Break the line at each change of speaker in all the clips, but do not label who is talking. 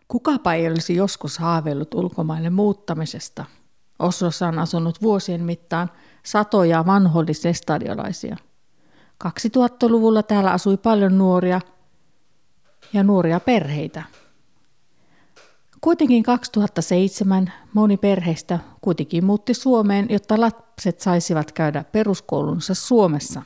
Kukapa ei olisi joskus haaveillut ulkomaille muuttamisesta. Oslossa on asunut vuosien mittaan satoja vanhollisestadiolaisia. 2000-luvulla täällä asui paljon nuoria ja nuoria perheitä. Kuitenkin 2007 moni perheistä kuitenkin muutti Suomeen, jotta lapset saisivat käydä peruskoulunsa Suomessa.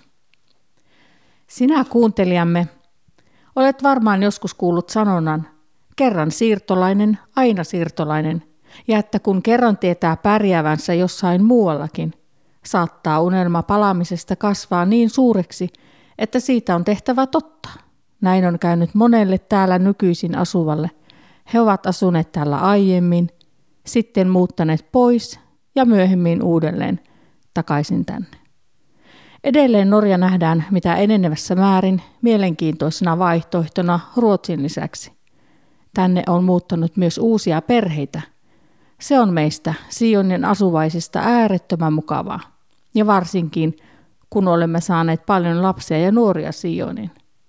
Sinä kuuntelijamme olet varmaan joskus kuullut sanonnan, kerran siirtolainen, aina siirtolainen, ja että kun kerran tietää pärjäävänsä jossain muuallakin, saattaa unelma palaamisesta kasvaa niin suureksi, että siitä on tehtävä totta. Näin on käynyt monelle täällä nykyisin asuvalle. He ovat asuneet täällä aiemmin, sitten muuttaneet pois ja myöhemmin uudelleen takaisin tänne. Edelleen Norja nähdään mitä enenevässä määrin mielenkiintoisena vaihtoehtona Ruotsin lisäksi. Tänne on muuttanut myös uusia perheitä. Se on meistä Sionin asuvaisista äärettömän mukavaa, ja varsinkin kun olemme saaneet paljon lapsia ja nuoria Sioniin.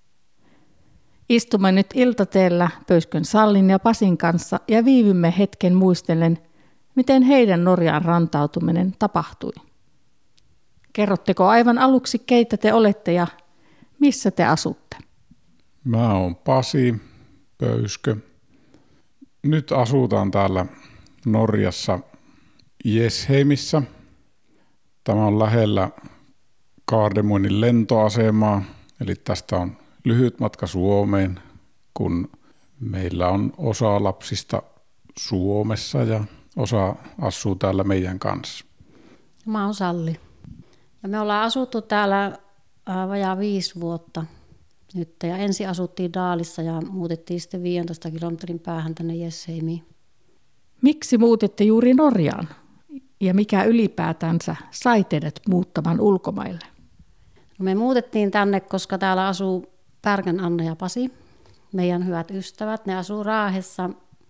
Istumme nyt iltateellä Pöyskön Sallin ja Pasin kanssa ja viivymme hetken muistellen, miten heidän Norjaan rantautuminen tapahtui. Kerrotteko aivan aluksi, keitä te olette ja missä te asutte?
Mä oon Pasi Pöyskö. Nyt asutaan täällä Norjassa Jesheimissä. Tämä on lähellä Gardermoenin lentoasemaa, eli tästä on lyhyt matka Suomeen, kun meillä on osa lapsista Suomessa ja osa asuu täällä meidän kanssa.
Mä oon Salli. Ja me ollaan asuttu täällä vajaa 5 vuotta nyt. Ja ensin asuttiin Daalissa ja muutettiin sitten 15 kilometrin päähän tänne Jesheimiin.
Miksi muutitte juuri Norjaan? Ja mikä ylipäätänsä sai teidät muuttamaan ulkomaille?
No me muutettiin tänne, koska täällä asuu Pärkän Anna ja Pasi, meidän hyvät ystävät. Ne asuu Raahessa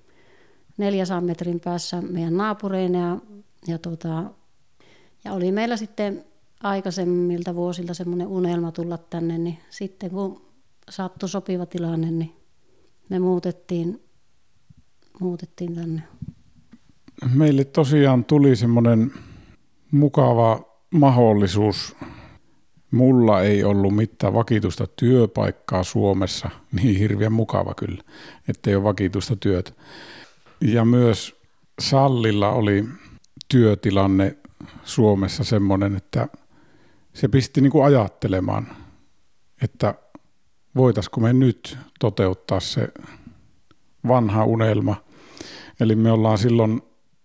400 metrin päässä meidän naapureina. Ja oli meillä sitten aikaisemmilta vuosilta semmoinen unelma tulla tänne, niin sitten kun sattui sopiva tilanne, niin me muutettiin tänne.
Meille tosiaan tuli semmoinen mukava mahdollisuus. Mulla ei ollut mitään vakituista työpaikkaa Suomessa, niin hirveän mukava kyllä, ettei ole vakituista työtä. Ja myös Sallilla oli työtilanne Suomessa semmoinen, että se pisti niin kuin ajattelemaan, että voitaisiko me nyt toteuttaa se vanha unelma. Eli me ollaan silloin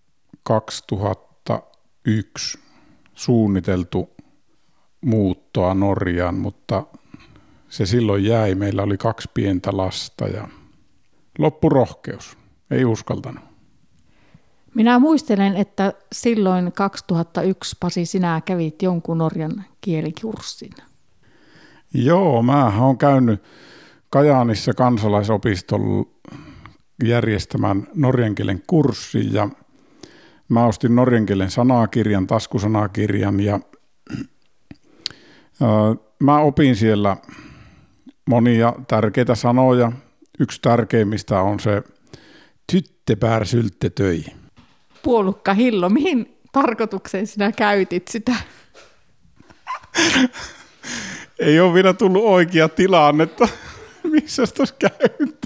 2001 suunniteltu muuttoa Norjaan, mutta se silloin jäi. Meillä oli 2 pientä lasta ja loppu rohkeus. Ei uskaltanut.
Minä muistelen, että silloin 2001, Pasi, sinä kävit jonkun norjan kielikurssin.
Joo, mä oon käynyt Kajaanissa kansalaisopiston järjestämän norjan kielen kurssin ja mä ostin norjan kielen sanakirjan, taskusanakirjan ja mä opin siellä monia tärkeitä sanoja. Yksi tärkeimmistä on se tyttebärsyltetöi.
Puolukka Hillo, mihin tarkoitukseen sinä käytit sitä?
Ei ole vielä tullut oikea tilannetta, missä sitä olisi käynyt.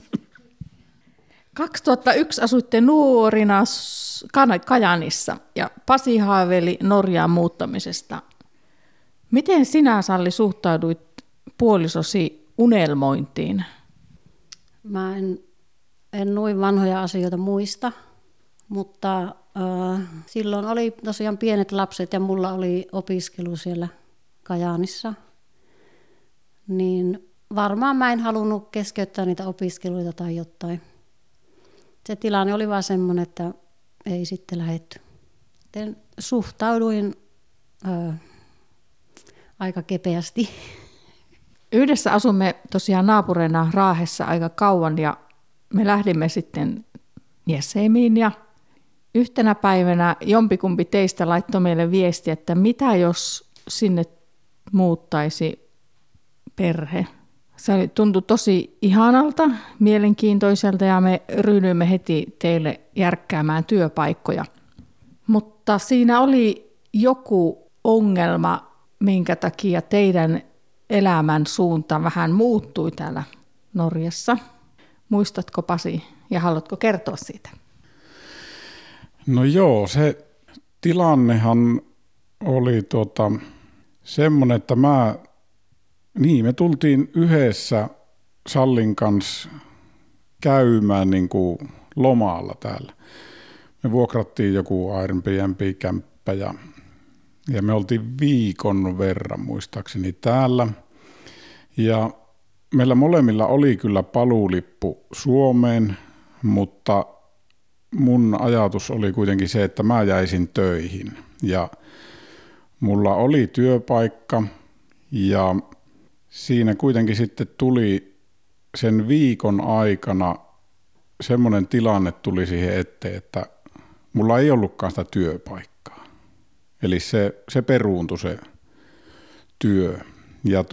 2001 asuitte nuorina Kajaanissa ja Pasi haaveili Norjaan muuttamisesta. Miten sinä, Salli, suhtauduit puolisosi unelmointiin?
Mä en noin vanhoja asioita muista, mutta silloin oli tosiaan pienet lapset ja mulla oli opiskelu siellä Kajaanissa. Niin varmaan mä en halunnut keskeyttää niitä opiskeluita tai jotain. Se tilanne oli vaan semmoinen, että ei sitten lähdetty. Sitten suhtauduin aika kepeästi.
Yhdessä asumme tosiaan naapureina Raahessa aika kauan ja me lähdimme sitten Jesheimiin ja yhtenä päivänä jompikumpi teistä laittoi meille viesti, että mitä jos sinne muuttaisi perhe Se tuntui tosi ihanalta, mielenkiintoiselta ja me ryhdyimme heti teille järkkäämään työpaikkoja. Mutta siinä oli joku ongelma, minkä takia teidän elämän suunta vähän muuttui täällä Norjassa. Muistatko, Pasi, ja haluatko kertoa siitä?
No joo, se tilannehan oli semmoinen, että me tultiin yhdessä Sallin kanssa käymään niin kuin lomalla täällä. Me vuokrattiin joku Airbnb-kämppä ja me oltiin viikon verran muistaakseni täällä. Ja meillä molemmilla oli kyllä paluulippu Suomeen, mutta mun ajatus oli kuitenkin se, että mä jäisin töihin. Ja mulla oli työpaikka ja siinä kuitenkin sitten tuli sen viikon aikana semmoinen tilanne tuli siihen eteen, että mulla ei ollutkaan sitä työpaikkaa. Eli se peruuntui se työ. Ja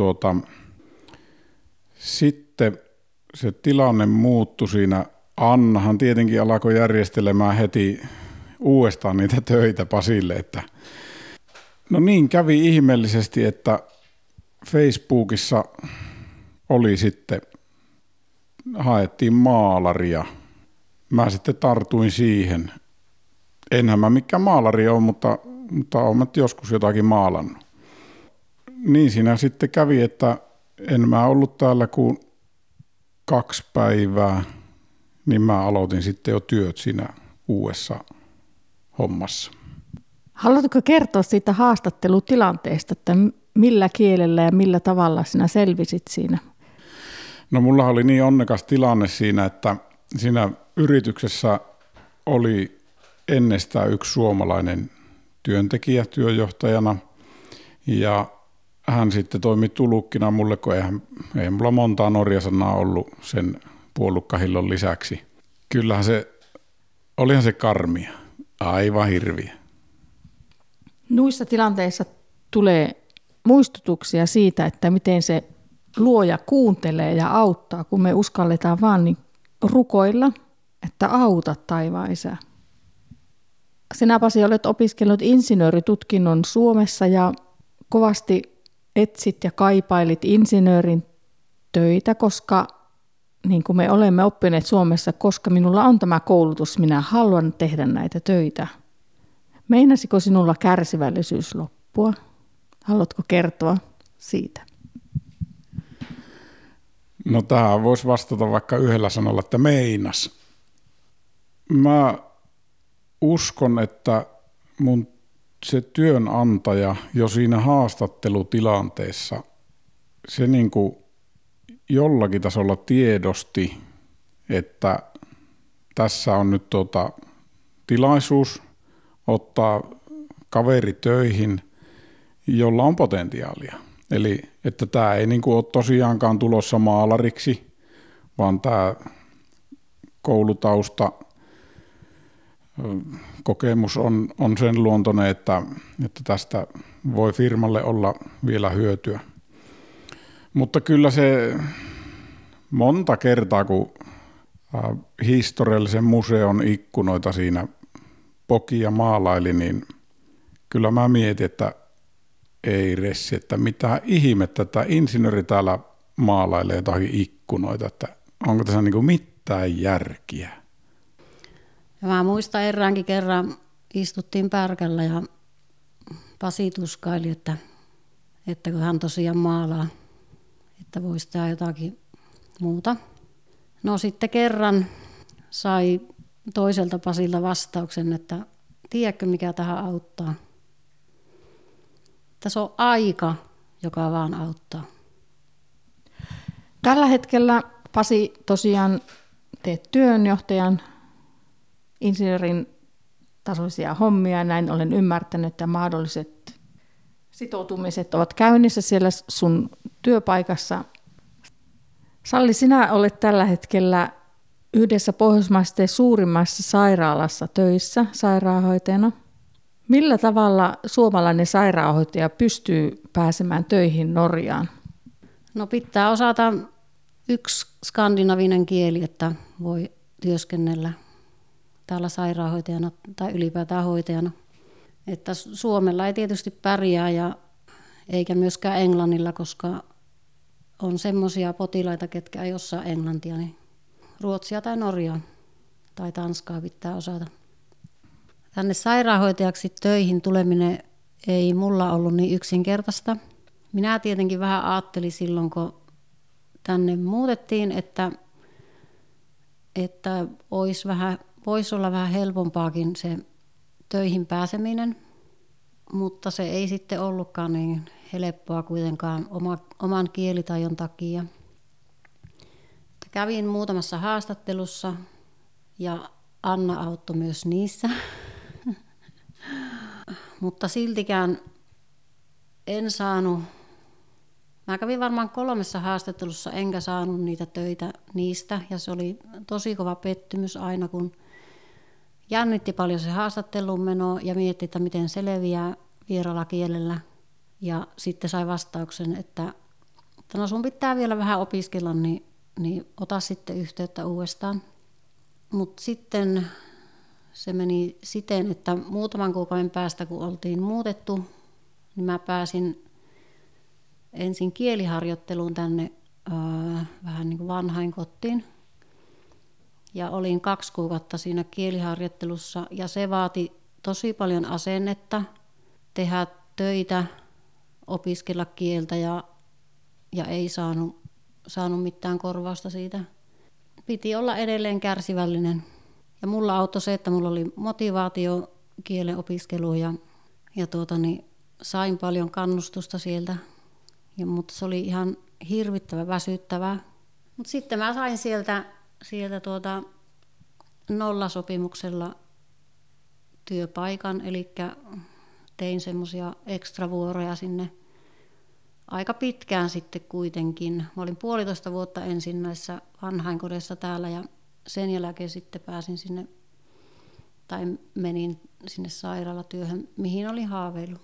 sitten se tilanne muuttui siinä. Annahan tietenkin alkoi järjestelemään heti uudestaan niitä töitä Pasille. Että no niin kävi ihmeellisesti, että Facebookissa oli sitten, haettiin maalaria. Mä sitten tartuin siihen. Enhän mä mikään maalari ole, mutta olen mä joskus jotakin maalannut. Niin siinä sitten kävi, että en mä ollut täällä kuin 2 päivää, niin mä aloitin sitten jo työt siinä uudessa hommassa.
Haluatko kertoa siitä haastattelutilanteesta, että millä kielellä ja millä tavalla sinä selvisit siinä?
No mulla oli niin onnekas tilanne siinä, että siinä yrityksessä oli ennestään yksi suomalainen työntekijä työjohtajana ja hän sitten toimi tulukkina mulle, kun ei mulla montaa norjasanaa ollut sen puolukkahillon lisäksi. Kyllähän olihan se karmia, aivan hirviä.
Noissa tilanteissa tulee muistutuksia siitä, että miten se luoja kuuntelee ja auttaa, kun me uskalletaan vaan niin rukoilla, että auta taivaan Isä. Sinä, Pasi, olet opiskellut insinööritutkinnon Suomessa ja kovasti etsit ja kaipailit insinöörin töitä, koska niin kuin me olemme oppineet Suomessa, koska minulla on tämä koulutus, minä haluan tehdä näitä töitä. Meinasiko sinulla kärsivällisyys loppua? Haluatko kertoa siitä?
No tähän voisi vastata vaikka yhdellä sanalla, että meinas. Mä uskon, että se työnantaja jo siinä haastattelutilanteessa, se niin kuin jollakin tasolla tiedosti, että tässä on nyt tilaisuus ottaa kaveri töihin, jolla on potentiaalia. Eli että tämä ei niin kuin ole tosiaankaan tulossa maalariksi, vaan tämä koulutausta, kokemus on sen luontoinen, että tästä voi firmalle olla vielä hyötyä. Mutta kyllä se monta kertaa, kun historiallisen museon ikkunoita siinä poki ja maalaili, niin kyllä mä mietin, että ei ressi, että mitä ihmettä, että insinööri täällä maalailee jotakin ikkunoita, että onko tässä niin kuin mitään järkiä.
Ja mä muistan eräänkin kerran istuttiin pärkällä ja Pasi tuskaili, että kun hän tosiaan maalaa, että voisi tehdä jotakin muuta. No sitten kerran sai toiselta Pasilta vastauksen, että tiedätkö mikä tähän auttaa? Tässä on aika, joka vaan auttaa.
Tällä hetkellä, Pasi, tosiaan teet työnjohtajan insinöörin tasoisia hommia. Näin olen ymmärtänyt, että mahdolliset sitoutumiset ovat käynnissä siellä sun työpaikassa. Salli, sinä olet tällä hetkellä yhdessä pohjoismaisten suurimmassa sairaalassa töissä sairaanhoitajana. Millä tavalla suomalainen sairaanhoitaja pystyy pääsemään töihin Norjaan?
No pitää osata yksi skandinavinen kieli, että voi työskennellä täällä sairaanhoitajana tai ylipäätään hoitajana. Että suomella ei tietysti pärjää eikä myöskään englannilla, koska on semmoisia potilaita, ketkä ei osaa englantia, niin ruotsia tai norjaa tai tanskaa pitää osata. Tänne sairaanhoitajaksi töihin tuleminen ei mulla ollut niin yksinkertaista. Minä tietenkin vähän ajattelin silloin, kun tänne muutettiin, että voisi olla vähän helpompaakin se töihin pääseminen, mutta se ei sitten ollutkaan niin helppoa kuitenkaan oman kielitaidon takia. Kävin muutamassa haastattelussa ja Anna auttoi myös niissä, mutta siltikään en saanut. Mä kävin varmaan 3 haastattelussa enkä saanut niitä töitä niistä ja se oli tosi kova pettymys aina, kun jännitti paljon se haastatteluun meno ja mietti, että miten selviää vieraalla kielellä. Ja sitten sai vastauksen, että no sun pitää vielä vähän opiskella, niin ota sitten yhteyttä uudestaan. Mutta sitten se meni siten, että muutaman kuukauden päästä kun oltiin muutettu, niin mä pääsin ensin kieliharjoitteluun tänne vähän niin kuin vanhainkotiin. Ja olin 2 kuukautta siinä kieliharjoittelussa ja se vaati tosi paljon asennetta, tehdä töitä, opiskella kieltä ja ei saanut mitään korvausta siitä. Piti olla edelleen kärsivällinen. Ja mulla auttoi se, että mulla oli motivaatio kielen opiskeluun ja sain paljon kannustusta sieltä. Mutta se oli ihan hirvittävän väsyttävää. Mutta sitten mä sain sieltä nollasopimuksella työpaikan, eli tein semmoisia ekstravuoroja sinne aika pitkään sitten kuitenkin. Mä olin 1,5 vuotta ensin näissä vanhainkodeissa täällä ja sen jälkeen sitten pääsin sinne tai menin sinne sairaalatyöhön, mihin olin haaveillut.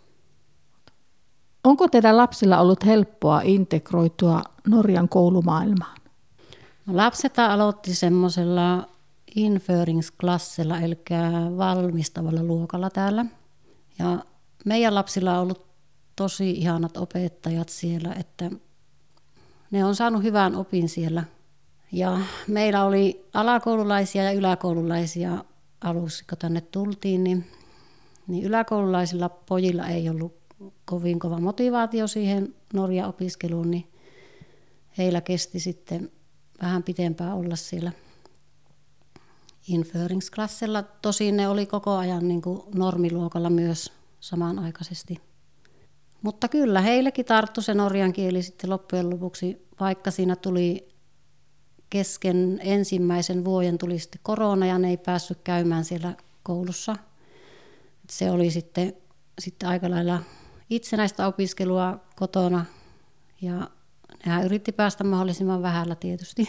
Onko teidän lapsilla ollut helppoa integroitua Norjan koulumaailmaan?
No, lapset aloitti semmoisella införingsklassella, eli valmistavalla luokalla täällä. Ja meidän lapsilla on ollut tosi ihanat opettajat siellä, että ne on saanut hyvän opin siellä. Ja meillä oli alakoululaisia ja yläkoululaisia alussa, kun tänne tultiin, niin yläkoululaisilla pojilla ei ollut kovin kova motivaatio siihen Norjan opiskeluun, niin heillä kesti sitten vähän pitempään olla siellä införingsklassella. Tosin ne oli koko ajan niin kuin normiluokalla myös samanaikaisesti. Mutta kyllä heillekin tarttui se norjan kieli sitten loppujen lopuksi, vaikka siinä tuli kesken ensimmäisen vuoden tuli sitten korona ja ne ei päässyt käymään siellä koulussa. Se oli sitten aika lailla itsenäistä opiskelua kotona ja nehän yritti päästä mahdollisimman vähällä tietysti,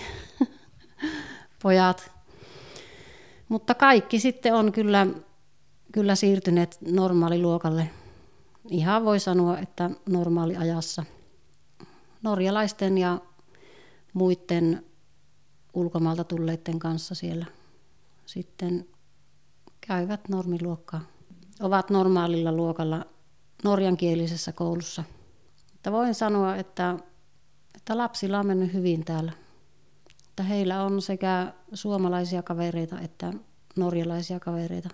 pojat. Mutta kaikki sitten on kyllä siirtyneet normaaliluokalle. Ihan voi sanoa, että normaaliajassa. Norjalaisten ja muiden ulkomaalta tulleiden kanssa siellä sitten käyvät normiluokkaa. Ovat normaalilla luokalla norjankielisessä koulussa. Mutta voin sanoa, että lapsilla on mennyt hyvin täällä. Että heillä on sekä suomalaisia kavereita että norjalaisia kavereita.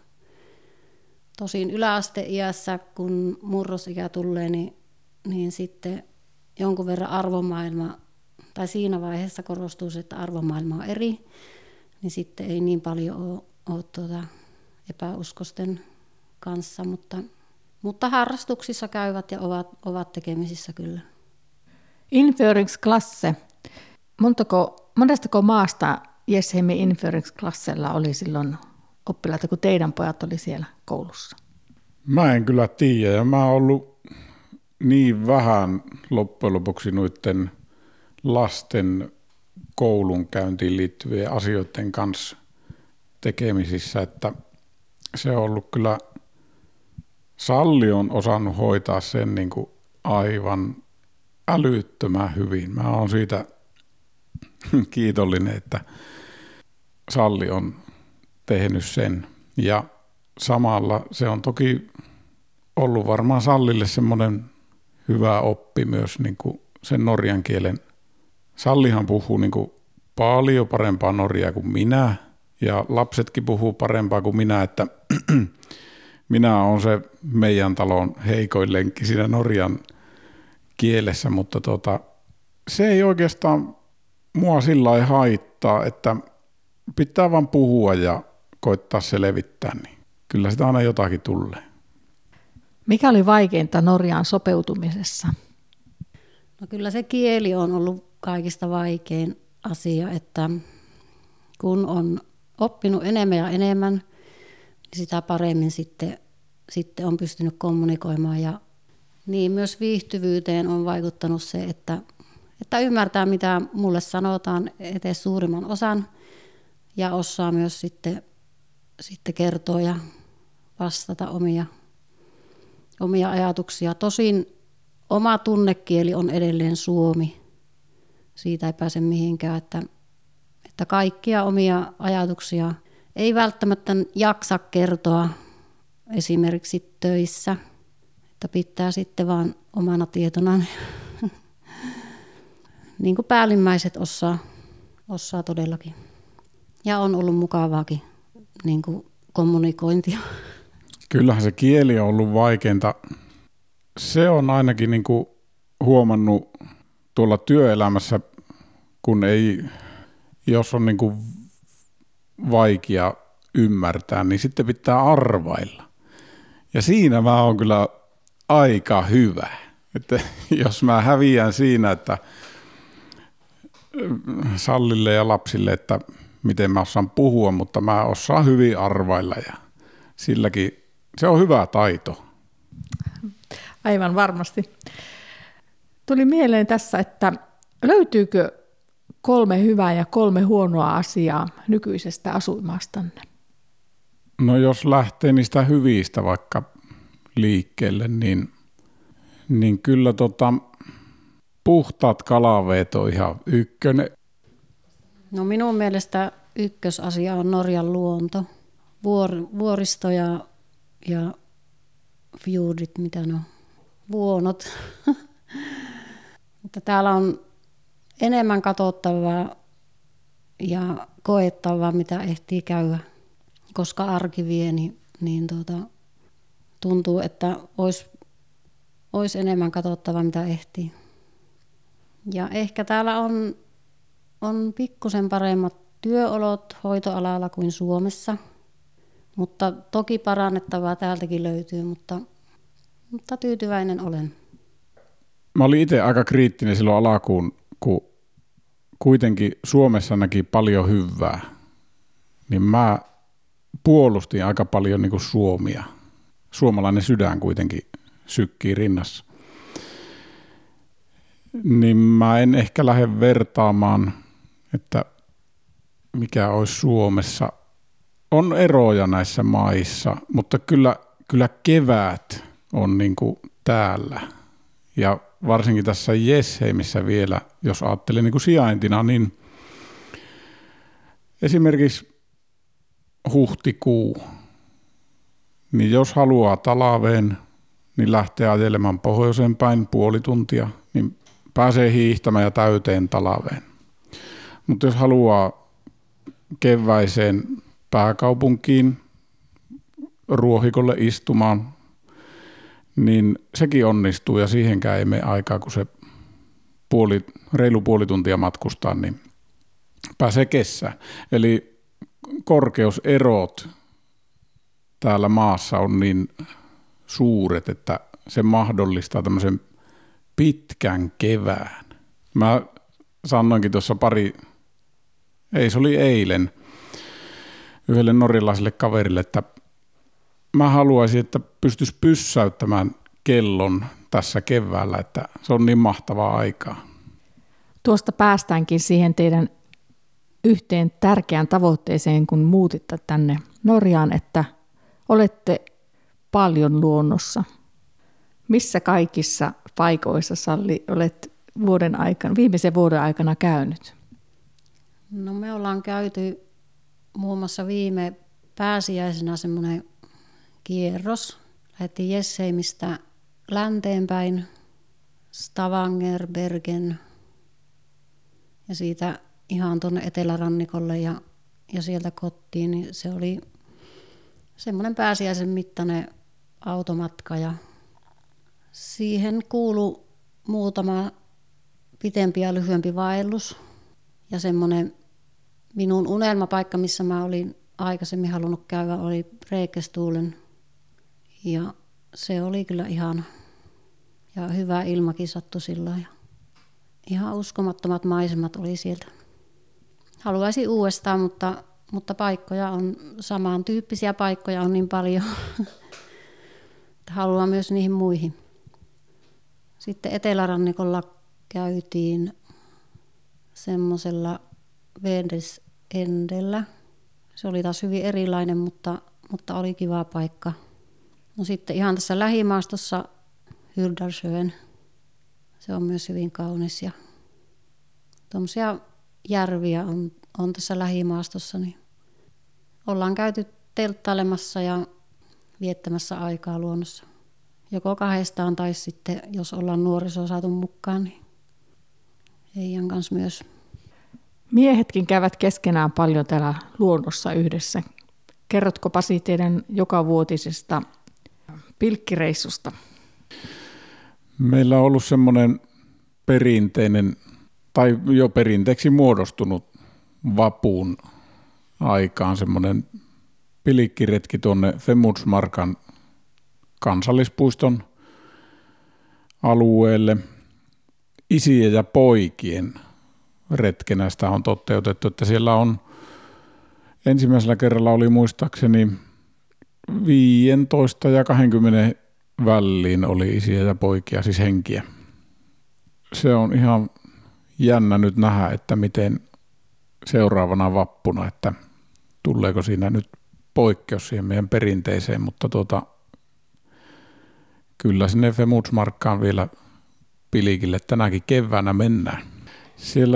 Tosin yläasteiässä, kun murrosikä tulee, niin sitten jonkun verran arvomaailma, tai siinä vaiheessa korostuu se, että arvomaailma on eri, niin sitten ei niin paljon ole epäuskosten kanssa, mutta harrastuksissa käyvät ja ovat tekemisissä kyllä.
Införingsklasse. Monestako maasta Jeshemin införingsklassella oli silloin oppilaita, kun teidän pojat oli siellä koulussa?
Mä en kyllä tiedä ja mä oon ollut niin vähän loppujen lopuksi noiden lasten koulunkäyntiin liittyvien asioiden kanssa tekemisissä, että se on ollut kyllä, Salli on osannut hoitaa sen niin kuin aivan älyttömän hyvin. Mä oon siitä kiitollinen, että Salli on tehnyt sen. Ja samalla se on toki ollut varmaan Sallille semmoinen hyvä oppi myös niin kuin sen norjan kielen. Sallihan puhuu niin kuin paljon parempaa norjaa kuin minä, ja lapsetkin puhuu parempaa kuin minä, että minä olen se meidän talon heikoin lenkki siinä norjan kielessä, mutta se ei oikeastaan mua sillä lailla haittaa, että pitää vaan puhua ja koittaa selvittää, niin kyllä sitä aina jotakin tulee.
Mikä oli vaikeinta Norjaan sopeutumisessa?
No kyllä se kieli on ollut kaikista vaikein asia, että kun on oppinut enemmän ja enemmän, niin sitä paremmin sitten on pystynyt kommunikoimaan. Ja niin myös viihtyvyyteen on vaikuttanut se, että ymmärtää mitä mulle sanotaan edes suurimman osan ja osaa myös sitten kertoa ja vastata omia ajatuksia. Tosin oma tunnekieli on edelleen suomi. Siitä ei pääse mihinkään, että kaikkia omia ajatuksia ei välttämättä jaksa kertoa esimerkiksi töissä, että pitää sitten vaan omana tietonaan, niin kuin päällimmäiset osaa todellakin. Ja on ollut mukavaakin niin kuin kommunikointia.
Kyllähän se kieli on ollut vaikeinta. Se on ainakin niin kuin huomannut tuolla työelämässä, jos on niin kuin vaikea ymmärtää, niin sitten pitää arvailla. Ja siinä mä oon kyllä aika hyvä. Että jos mä häviän siinä, että Sallille ja lapsille, että miten mä osaan puhua, mutta mä osaan hyvin arvailla ja silläkin se on hyvä taito.
Aivan varmasti. Tuli mieleen tässä, että löytyykö 3 hyvää ja 3 huonoa asiaa nykyisestä asuinmaastanne?
No jos lähtee niistä hyvistä vaikka liikkeelle, niin kyllä puhtaat kalaveet on ihan ykkönen.
No minun mielestä ykkösasia on Norjan luonto. Vuoristo ja fjordit, mitä ne on, vuonot. Mutta täällä on enemmän katsottavaa ja koettavaa, mitä ehtii käydä, koska arki vie, niin tuntuu, että olisi enemmän katsottavaa, mitä ehtii. Ja ehkä täällä on pikkusen paremmat työolot hoitoalalla kuin Suomessa, mutta toki parannettavaa täältäkin löytyy, mutta tyytyväinen olen.
Mä olin itse aika kriittinen silloin alkuun, kun kuitenkin Suomessa näki paljon hyvää, niin mä puolustin aika paljon niin kuin Suomia. Suomalainen sydän kuitenkin sykkii rinnassa. Niin mä en ehkä lähde vertaamaan, että mikä olisi Suomessa. On eroja näissä maissa, mutta kyllä kevät on niin kuin täällä. Ja varsinkin tässä Jesheimissä vielä, jos ajattelee niin kuin sijaintina, niin esimerkiksi huhtikuu, niin jos haluaa talveen, niin lähtee ajelemaan pohjoiseen päin puoli tuntia, niin pääsee hiihtämään ja täyteen talveen. Mutta jos haluaa keväiseen pääkaupunkiin ruohikolle istumaan, niin sekin onnistuu ja siihenkään ei mene aikaa, kun se reilu puoli tuntia matkustaa, niin pääsee kessään. Eli korkeuserot täällä maassa on niin suuret, että se mahdollistaa tämmöisen pitkän kevään. Mä sanoinkin tuossa se oli eilen yhdelle norjalaiselle kaverille, että mä haluaisin, että pystyisi pyssäyttämään kellon tässä keväällä, että se on niin mahtavaa aikaa.
Tuosta päästäänkin siihen teidän yhteen tärkeään tavoitteeseen, kun muutitte tänne Norjaan, että olette paljon luonnossa. Missä kaikissa paikoissa, Salli, olet viimeisen vuoden aikana käynyt?
No me ollaan käyty muun muassa viime pääsiäisenä semmoinen kierros. Lähdettiin Jesheimistä länteenpäin, Stavanger, Bergen ja siitä ihan tuonne etelärannikolle ja sieltä kotiin. Niin se oli semmoinen pääsiäisen mittainen automatka ja siihen kuului muutama pitempi ja lyhyempi vaellus ja semmoinen minun unelmapaikka, missä mä olin aikaisemmin halunnut käydä, oli Preikestuulen ja se oli kyllä ihana ja hyvä ilmakin sattui silloin ja ihan uskomattomat maisemat oli sieltä. Haluaisin uudestaan, mutta paikkoja on samantyyppisiä paikkoja on niin paljon. Haluan myös niihin muihin. Sitten etelärannikolla käytiin semmoisella Vedesendellä. Se oli taas hyvin erilainen, mutta oli kiva paikka. No sitten ihan tässä lähimaastossa Hyrdarsjön. Se on myös hyvin kaunis ja tuommoisia järviä on tässä lähimaastossa. Niin ollaan käyty telttailemassa ja viettämässä aikaa luonnossa. Joko kahdestaan tai sitten, jos ollaan nuorisoa saatu mukaan, niin heidän kanssa myös.
Miehetkin käyvät keskenään paljon täällä luonnossa yhdessä. Kerrotko Pasi teidän jokavuotisesta pilkkireissusta?
Meillä on ollut semmoinen perinteinen tai jo perinteeksi muodostunut vapuun aikaan semmoinen pilkkiretki tuonne Femundsmarkan kansallispuiston alueelle. Isien ja poikien retkenä sitä on toteutettu, että siellä on ensimmäisellä kerralla oli muistaakseni 15 ja 20 väliin oli isiä ja poikia, siis henkiä. Se on ihan jännä nyt nähdä, että miten seuraavana vappuna, että tuleeko siinä nyt poikkeus siihen meidän perinteiseen, mutta kyllä sinne Femundsmarkkaan vielä Pilikille tänäkin keväänä mennään. Siellä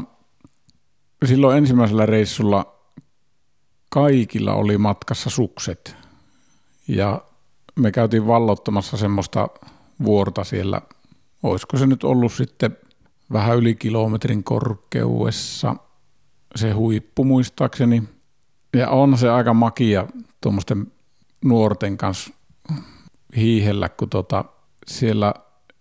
silloin ensimmäisellä reissulla kaikilla oli matkassa sukset ja me käytiin vallottamassa semmoista vuorta siellä, olisiko se nyt ollut sitten vähän yli kilometrin korkeudessa se huippu muistaakseni. Ja on se aika makia tuommoisten nuorten kanssa hiihellä, kun siellä,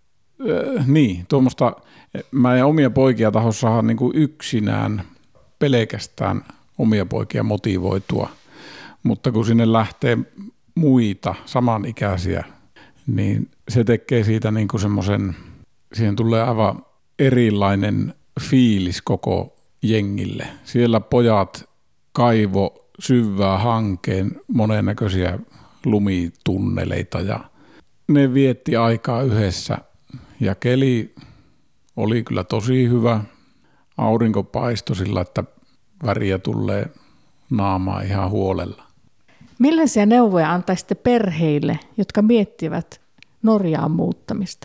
tuommoista, mä en omia poikia taho saada niin kuin yksinään pelkästään omia poikia motivoitua, mutta kun sinne lähtee muita samanikäisiä, niin se tekee siitä niin kuin semmoisen, siihen tulee aivan erilainen fiilis koko jengille. Siellä pojat kaivo syvää hankeen monennäköisiä lumitunneleita ja ne vietti aikaa yhdessä ja keli oli kyllä tosi hyvä. Aurinko paistoi sillä, että väriä tulee naamaa ihan huolella.
Millaisia neuvoja antaisitte perheille, jotka miettivät Norjaan muuttamista?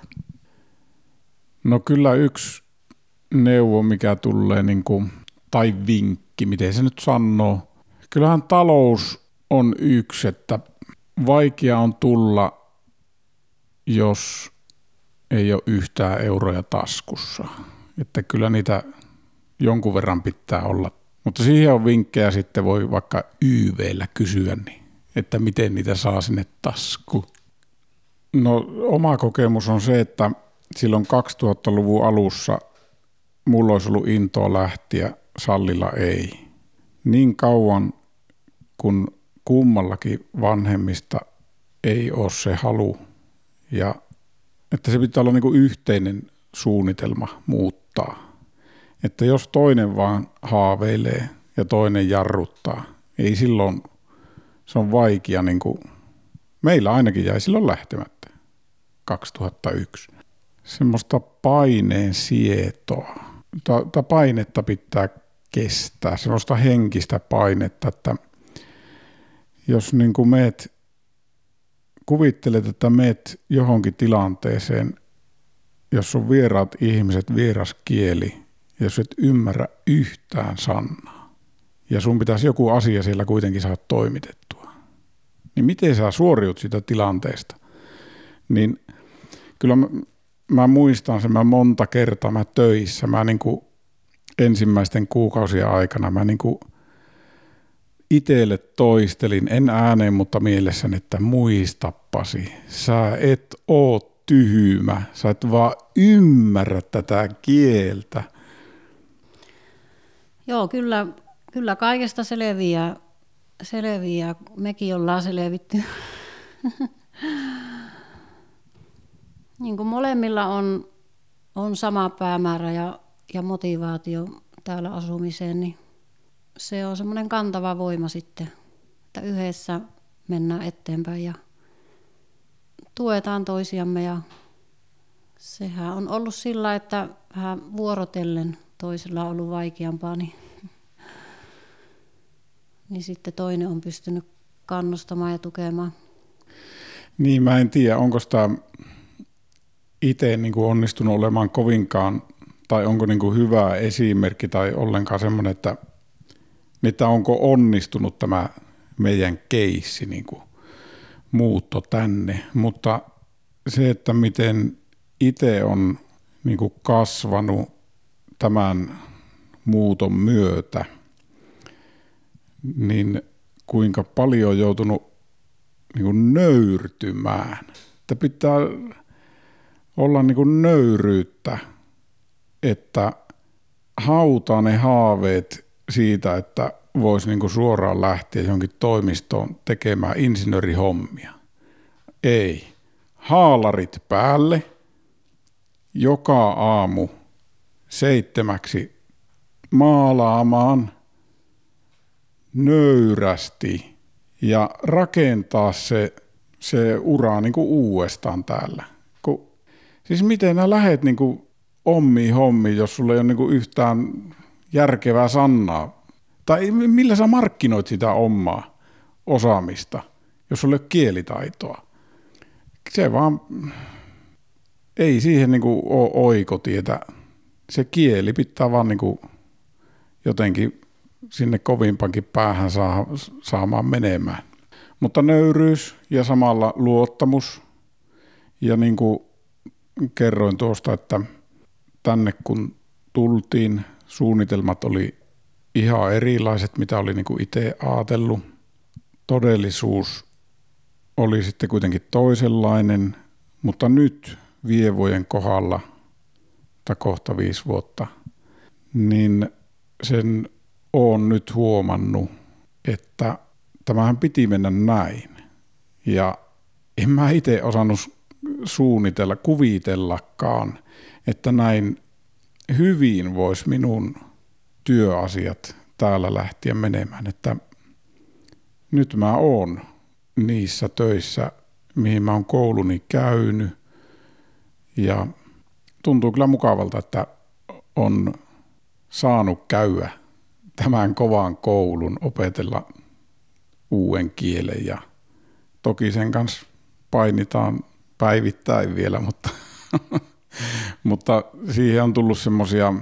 No kyllä yksi neuvo, mikä tulee tai vinkki, miten se nyt sanoo. Kyllähän talous on yksi, että vaikea on tulla, jos ei ole yhtään euroja taskussa. Että kyllä niitä jonkun verran pitää olla. Mutta siihen on vinkkejä sitten voi vaikka YV:llä kysyä, niin, että miten niitä saa sinne taskuun. No oma kokemus on se, että silloin 2000-luvun alussa mulla olisi ollut intoa lähteä, Sallilla ei. Niin kauan kun kummallakin vanhemmista ei ole se halu ja että se pitää olla niin kuin yhteinen suunnitelma muuttaa. Että jos toinen vaan haaveilee ja toinen jarruttaa, ei silloin, se on vaikea, niin kuin meillä ainakin jäi silloin lähtemättä 2001. Semmoista paineen sietoa. Tätä painetta pitää kestää, semmoista henkistä painetta, että jos niin kuin kuvittelet, että meet johonkin tilanteeseen, jos on vieraat ihmiset, vieras kieli jos et ymmärrä yhtään sanaa ja sun pitäisi joku asia siellä kuitenkin saada toimitettua, niin miten sä suoriut sitä tilanteesta? Niin kyllä mä muistan sen, mä monta kertaa mä töissä, mä niin kuin ensimmäisten kuukausien aikana mä niin kuin itselle toistelin, en ääneen, mutta mielessäni, että muista Pasi, sä et oo tyhmä, sä et vaan ymmärrä tätä kieltä.
Joo, kyllä kaikesta selviää. Mekin ollaan selvitty. Niin kuin molemmilla on sama päämäärä ja motivaatio täällä asumiseen, niin se on semmoinen kantava voima sitten, että yhdessä mennään eteenpäin ja tuetaan toisiamme. Ja sehän on ollut sillä, että vähän vuorotellen toisella on ollut vaikeampaa, niin sitten toinen on pystynyt kannustamaan ja tukemaan.
Niin, mä en tiedä, onko sitä itse niin kuin onnistunut olemaan kovinkaan, tai onko niin kuin hyvä esimerkki tai ollenkaan semmoinen, että onko onnistunut tämä meidän keissi, niin kuin muutto tänne. Mutta se, että miten itse on niin kuin kasvanut tämän muuton myötä, niin kuinka paljon on joutunut niin kuin nöyrtymään. Että pitää olla niin kuin nöyryyttä, että hautaa ne haaveet siitä, että voisi niin kuin suoraan lähteä johonkin toimistoon tekemään insinöörihommia. Ei. Haalarit päälle joka aamu 7 maalaamaan nöyrästi ja rakentaa se ura niin kuin uudestaan täällä. Siis miten nää lähet niin kuin hommiin, jos sulla ei ole niin kuin yhtään järkevää sanaa? Tai millä sä markkinoit sitä omaa osaamista, jos sulla ei ole kielitaitoa? Se vaan, ei siihen niin kuin ole oikotietä. Se kieli pitää vaan niin kuin jotenkin sinne kovimpankin päähän saamaan menemään. Mutta nöyryys ja samalla luottamus. Ja niin kuin kerroin tuosta, että tänne kun tultiin, suunnitelmat oli ihan erilaiset, mitä oli niin kuin itse ajatellut. Todellisuus oli sitten kuitenkin toisenlainen, mutta nyt Vievojen kohdalla, tai kohta 5 vuotta, niin sen olen nyt huomannut, että tämähän piti mennä näin. Ja en mä itse osannut suunnitella, kuvitellakaan, että näin hyvin vois minun työasiat täällä lähteä menemään. Että nyt mä oon niissä töissä, mihin mä oon kouluni käynyt. Ja tuntuu kyllä mukavalta, että on saanut käydä tämän kovan koulun, opetella uuden kielen ja toki sen kanssa painitaan päivittäin vielä, mutta siihen on tullut semmoisia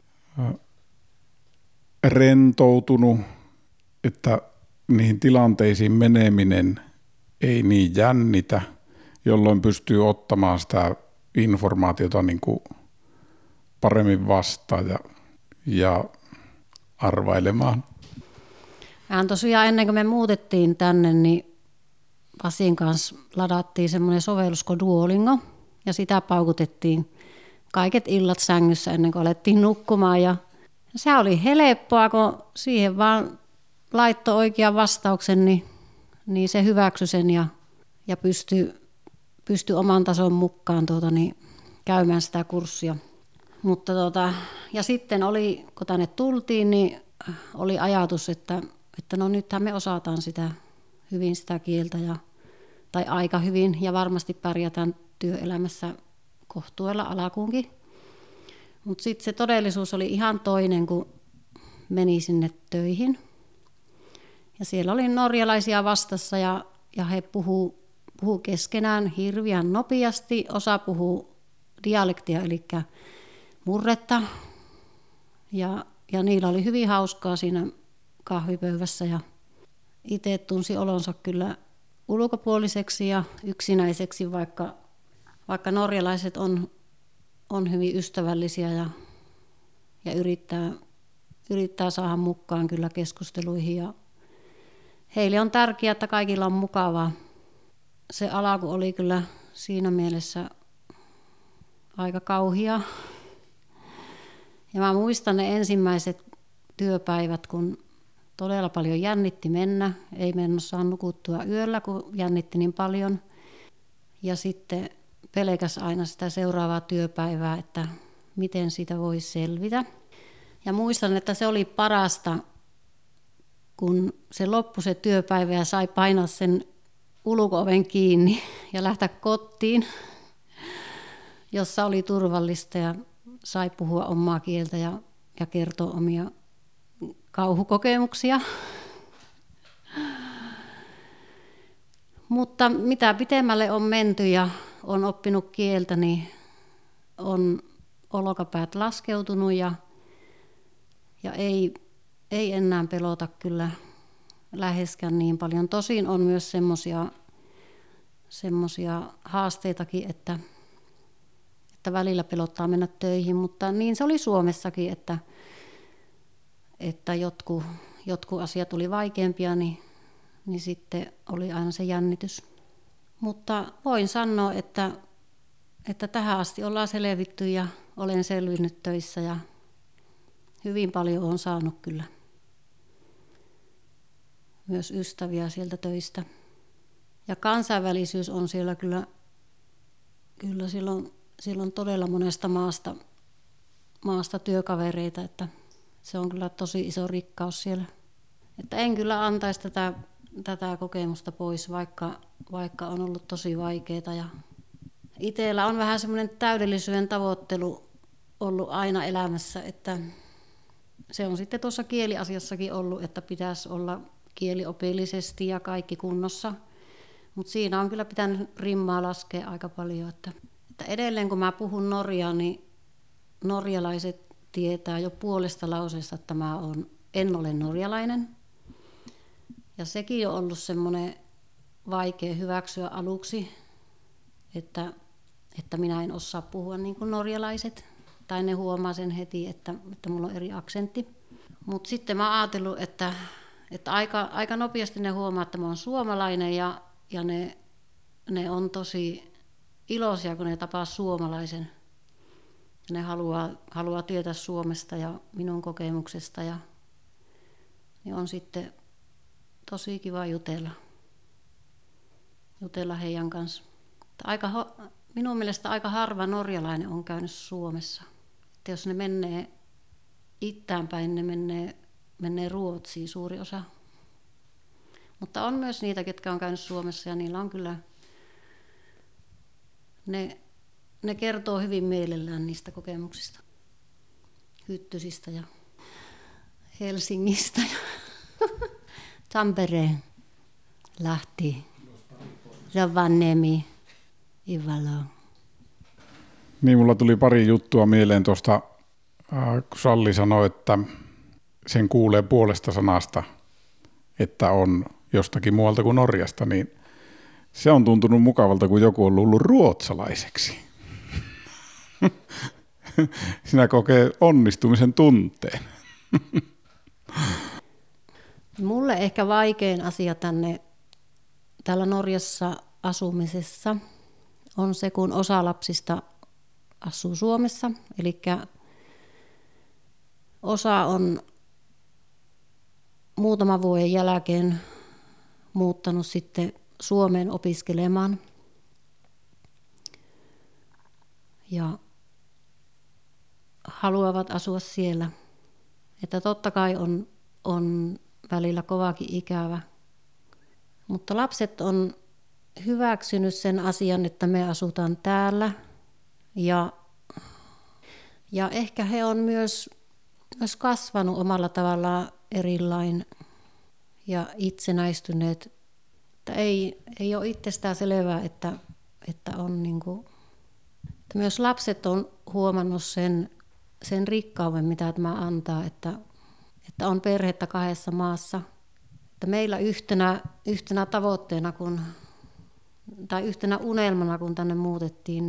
rentoutunut, että niihin tilanteisiin meneminen ei niin jännitä, jolloin pystyy ottamaan sitä informaatiota niin kuin paremmin vastaan ja arvailemaan.
Ja tosiaan ennen kuin me muutettiin tänne, niin Pasin kanssa ladattiin semmoinen sovellus kuin Duolingo ja sitä paukutettiin kaiket illat sängyssä ennen kuin alettiin nukkumaan. Ja se oli helppoa, kun siihen vaan laittoi oikean vastauksen, niin se hyväksyi sen ja pystyi oman tason mukaan käymään sitä kurssia. Mutta ja sitten oli, kun tänne tultiin, niin oli ajatus, että no nythän me osataan hyvin sitä kieltä tai aika hyvin ja varmasti pärjätään työelämässä kohtuudella alkuunkin. Mutta sitten se todellisuus oli ihan toinen, kun meni sinne töihin. Ja siellä oli norjalaisia vastassa ja he puhuu keskenään hirveän nopeasti. Osa puhuu dialektia, eli murretta. Ja niillä oli hyvin hauskaa siinä kahvipöydässä ja itse tunsi olonsa kyllä ulkopuoliseksi ja yksinäiseksi, vaikka norjalaiset on hyvin ystävällisiä ja yrittää saada mukaan kyllä keskusteluihin. Ja heille on tärkeää, että kaikilla on mukavaa. Se alku oli kyllä siinä mielessä aika kauhia. Ja mä muistan ne ensimmäiset työpäivät, kun todella paljon jännitti mennä. Ei mennä saa nukuttua yöllä, kun jännitti niin paljon. Ja sitten pelkäs aina sitä seuraavaa työpäivää, että miten siitä voi selvitä. Ja muistan, että se oli parasta, kun se loppui se työpäivä ja sai painaa sen ulko-oven kiinni ja lähteä kotiin, jossa oli turvallista ja sai puhua omaa kieltä ja kertoa omia kauhukokemuksia. Mutta mitä pitemmälle on menty ja on oppinut kieltä, niin on olkapäät laskeutunut ja ei enää pelota kyllä läheskään niin paljon. Tosin on myös semmoisia haasteitakin, että välillä pelottaa mennä töihin, mutta niin se oli Suomessakin, että jotkut asiat oli vaikeampia, niin sitten oli aina se jännitys. Mutta voin sanoa, että tähän asti ollaan selvitty ja olen selvinnyt töissä ja hyvin paljon olen saanut kyllä myös ystäviä sieltä töistä. Ja kansainvälisyys on siellä kyllä silloin todella monesta maasta työkavereita, että se on kyllä tosi iso rikkaus siellä. Että en kyllä antaisi tätä kokemusta pois, vaikka on ollut tosi vaikeaa. Ja itsellä on vähän semmoinen täydellisyyden tavoittelu ollut aina elämässä, että se on sitten tuossa kieliasiassakin ollut, että pitäisi olla kieliopillisesti ja kaikki kunnossa. Mutta siinä on kyllä pitänyt rimmaa laskea aika paljon. Että edelleen kun mä puhun norjaa, niin norjalaiset tietää jo puolesta lauseesta, että en ole norjalainen. Ja sekin on ollut semmoinen vaikea hyväksyä aluksi, että minä en osaa puhua niin kuin norjalaiset. Tai ne huomaa sen heti, että mulla on eri aksentti. Mutta sitten mä oon ajatellut, että aika nopeasti ne huomaa, että mä oon suomalainen ja ne on tosi iloisia, kun ne tapaa suomalaisen. Ne haluaa tietää Suomesta ja minun kokemuksesta ja niin on sitten tosi kiva jutella heidän kanssa. Minun mielestä aika harva norjalainen on käynyt Suomessa. Että jos ne menee itäänpäin, ne menee Ruotsiin suuri osa. Mutta on myös niitä, ketkä on käynyt Suomessa ja niillä on kyllä, ne kertoo hyvin mielellään niistä kokemuksista. Hyttysistä ja Helsingistä ja Tampereen, Lahti, Rovaniemi, Ivalo.
Niin, mulla tuli pari juttua mieleen tuosta, kun Salli sanoi, että sen kuulee puolesta sanasta, että on jostakin muualta kuin Norjasta, niin se on tuntunut mukavalta, kun joku on luullut ruotsalaiseksi. Sinä kokee onnistumisen tunteen.
Mulle ehkä vaikein asia täällä Norjassa asumisessa on se, kun osa lapsista asuu Suomessa. Eli osa on muutaman vuoden jälkeen muuttanut sitten Suomeen opiskelemaan. Ja haluavat asua siellä. Että totta kai on välillä kovakin ikävä. Mutta lapset on hyväksynyt sen asian, että me asutaan täällä. Ja ehkä he on myös kasvanut omalla tavallaan erilain ja itsenäistyneet. Että ei ole itsestään selvää, että on niin kuin, että myös lapset on huomannut sen rikkauden, mitä tämä antaa, että on perhettä 2 maassa. Että meillä yhtenä tavoitteena, tai yhtenä unelmana, kun tänne muutettiin,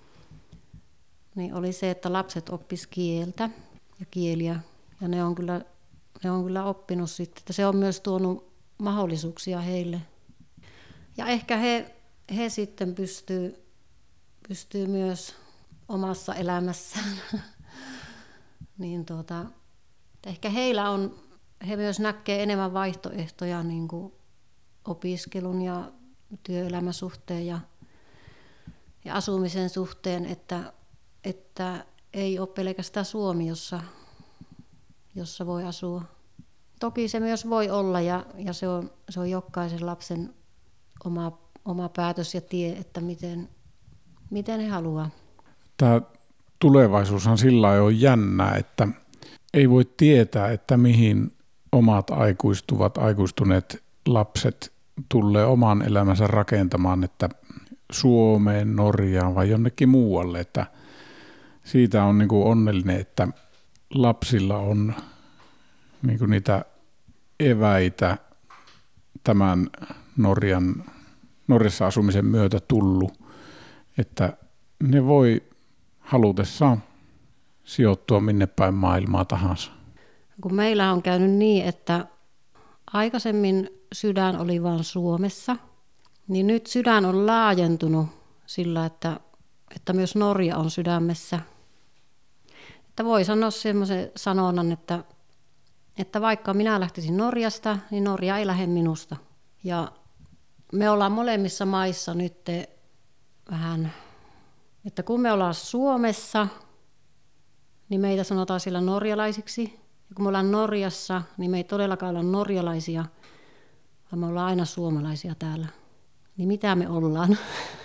niin oli se, että lapset oppis kieltä ja kieliä. Ja ne on kyllä oppinut sitten, että se on myös tuonut mahdollisuuksia heille. Ja ehkä he sitten pystyy myös omassa elämässään. Niin ehkä he myös näkee enemmän vaihtoehtoja niin kuin opiskelun ja työelämän suhteen ja asumisen suhteen, että ei ole pelkästään Suomi, jossa voi asua. Toki se myös voi olla ja se on jokaisen lapsen oma päätös ja tie, että miten he haluaa.
Tämä tulevaisuushan sillä lailla on jännää, että ei voi tietää, että mihin omat aikuistuneet lapset tulee oman elämänsä rakentamaan, että Suomeen, Norjaan vai jonnekin muualle. Että siitä on niin kuin onnellinen, että lapsilla on niin kuin niitä eväitä tämän Norjassa asumisen myötä tullut, että ne voi halutessaan sijoittua minne päin maailmaa tahansa.
Kun meillä on käynyt niin, että aikaisemmin sydän oli vain Suomessa, niin nyt sydän on laajentunut sillä, että myös Norja on sydämessä. Että voi sanoa semmoisen sanonnan, että vaikka minä lähtisin Norjasta, niin Norja ei lähde minusta. Ja me ollaan molemmissa maissa nyt vähän, että kun me ollaan Suomessa, niin meitä sanotaan siellä norjalaisiksi. Ja kun me ollaan Norjassa, niin me ei todellakaan olla norjalaisia, vaan me ollaan aina suomalaisia täällä. Niin mitä me ollaan?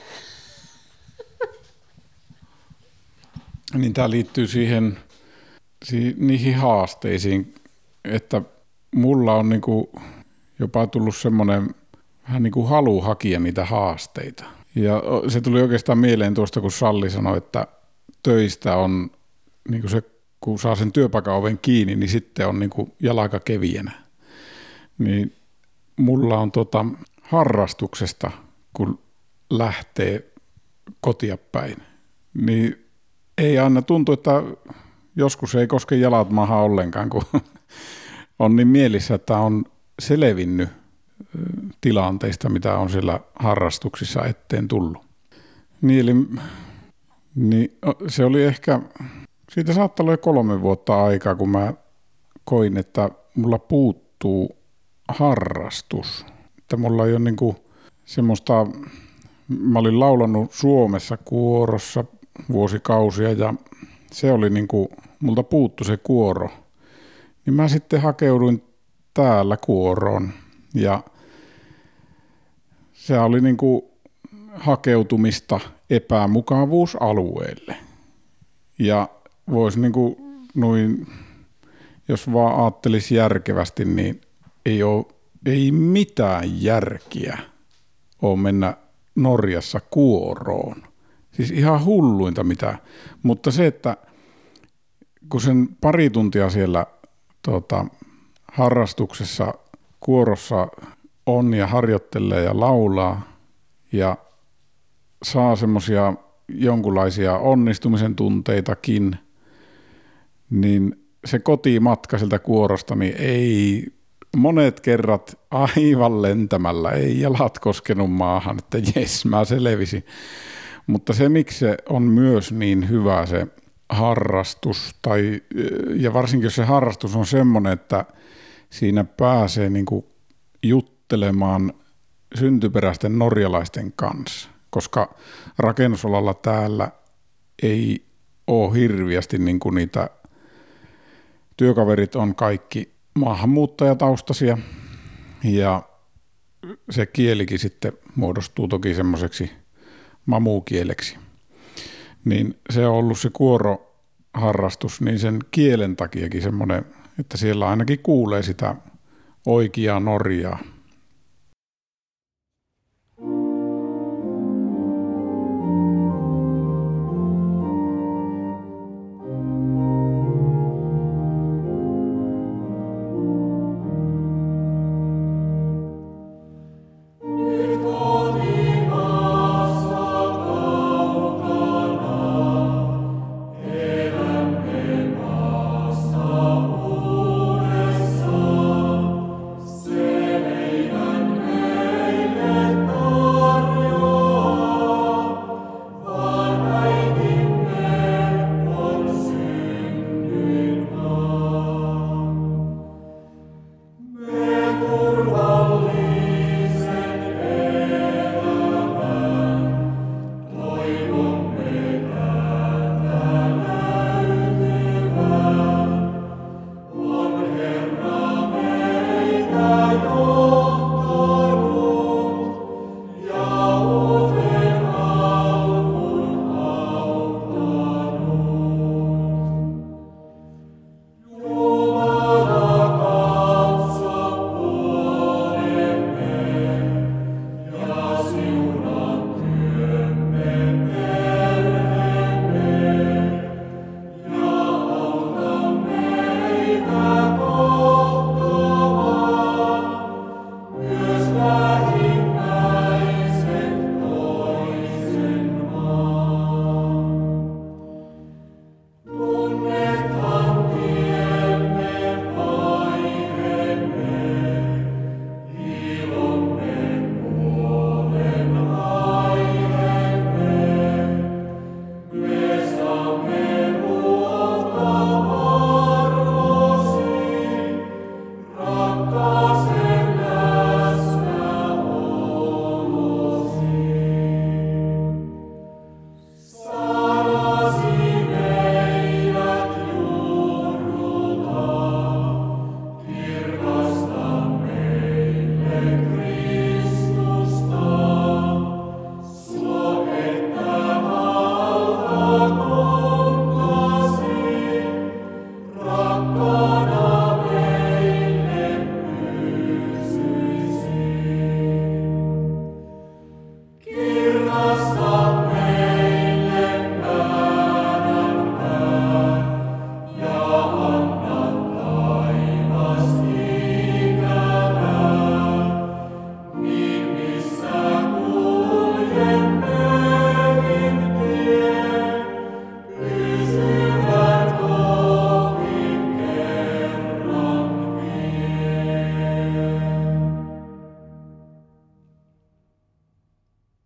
Niin tämä liittyy niihin haasteisiin, että mulla on niinku jopa tullut semmoinen vähän niin kuin halu hakea niitä haasteita. Ja se tuli oikeastaan mieleen tuosta, kun Salli sanoi, että töistä on niin kuin se, kun saa sen työpaikan oven kiinni, niin sitten on niin kuin jalka kevienä. Niin mulla on harrastuksesta, kun lähtee kotia päin, niin ei aina tuntu, että joskus ei koske jalat maahan ollenkaan, kun on niin mielissä, että on selvinnyt tilanteista, mitä on siellä harrastuksissa eteen tullut. Niin se oli ehkä, siitä saattaa olla 3 vuotta aikaa, kun mä koin, että mulla puuttuu harrastus. Että mulla ei ole niinku semmoista, mä olin laulanut Suomessa kuorossa vuosikausia ja se oli niinku, multa puuttu se kuoro. Niin mä sitten hakeuduin täällä kuoroon ja se oli niinku hakeutumista epämukavuusalueelle. Ja voisi niinku noin, jos vaan ajattelisi järkevästi, niin ei mitään järkiä ole mennä Norjassa kuoroon. Siis ihan hulluinta mitä. Mutta se, että kun sen 2 tuntia siellä harrastuksessa kuorossa on ja harjoittelee ja laulaa ja saa semmoisia jonkunlaisia onnistumisen tunteitakin, niin se kotimatka sieltä kuorosta, niin ei monet kerrat aivan lentämällä, ei jalat koskenut maahan, että jes, mä selvisin. Mutta se, miksi se on myös niin hyvä se harrastus, ja varsinkin jos se harrastus on semmoinen, että siinä pääsee niinku juttelemaan syntyperäisten norjalaisten kanssa, koska rakennusalalla täällä ei ole hirviästi niinku niitä, työkaverit on kaikki maahanmuuttajataustaisia ja se kielikin sitten muodostuu toki semmoiseksi mamukieleksi. Niin se on ollut se kuoroharrastus, niin sen kielen takiakin semmoinen, että siellä ainakin kuulee sitä oikeaa Norjaa.